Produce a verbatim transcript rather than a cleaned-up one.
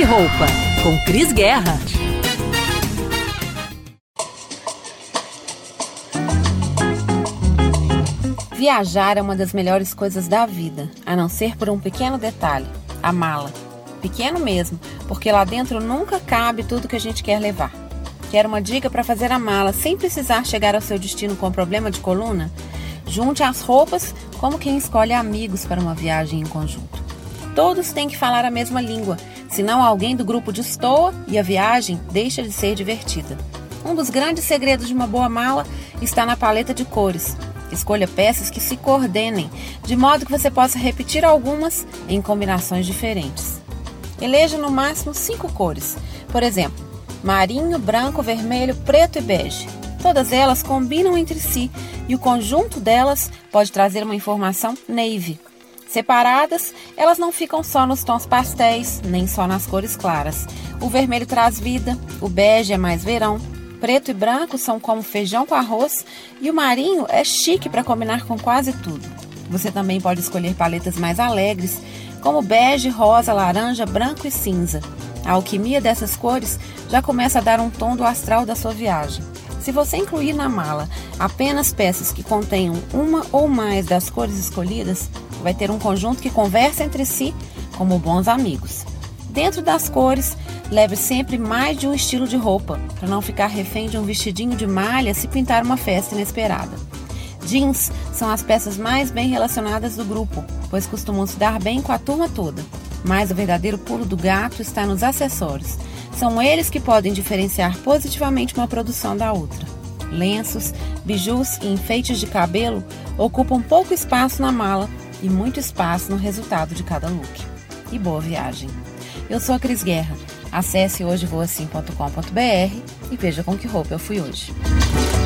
Roupa, com Cris Guerra. Viajar é uma das melhores coisas da vida, a não ser por um pequeno detalhe, a mala. Pequeno mesmo, porque lá dentro nunca cabe tudo que a gente quer levar. Quer uma dica para fazer a mala sem precisar chegar ao seu destino com problema de coluna? Junte as roupas como quem escolhe amigos para uma viagem em conjunto. Todos têm que falar a mesma língua, senão alguém do grupo destoa e a viagem deixa de ser divertida. Um dos grandes segredos de uma boa mala está na paleta de cores. Escolha peças que se coordenem, de modo que você possa repetir algumas em combinações diferentes. Eleja no máximo cinco cores, por exemplo, marinho, branco, vermelho, preto e bege. Todas elas combinam entre si e o conjunto delas pode trazer uma informação navy. Separadas, elas não ficam só nos tons pastéis, nem só nas cores claras. O vermelho traz vida, o bege é mais verão, preto e branco são como feijão com arroz e o marinho é chique para combinar com quase tudo. Você também pode escolher paletas mais alegres, como bege, rosa, laranja, branco e cinza. A alquimia dessas cores já começa a dar um tom do astral da sua viagem. Se você incluir na mala apenas peças que contenham uma ou mais das cores escolhidas, vai ter um conjunto que conversa entre si como bons amigos. Dentro das cores, leve sempre mais de um estilo de roupa, para não ficar refém de um vestidinho de malha se pintar uma festa inesperada. Jeans são as peças mais bem relacionadas do grupo, pois costumam se dar bem com a turma toda. Mas o verdadeiro pulo do gato está nos acessórios. São eles que podem diferenciar positivamente uma produção da outra. Lenços, bijus e enfeites de cabelo ocupam pouco espaço na mala e muito espaço no resultado de cada look. E boa viagem! Eu sou a Cris Guerra. Acesse hoje vou assim ponto com ponto b r e veja com que roupa eu fui hoje.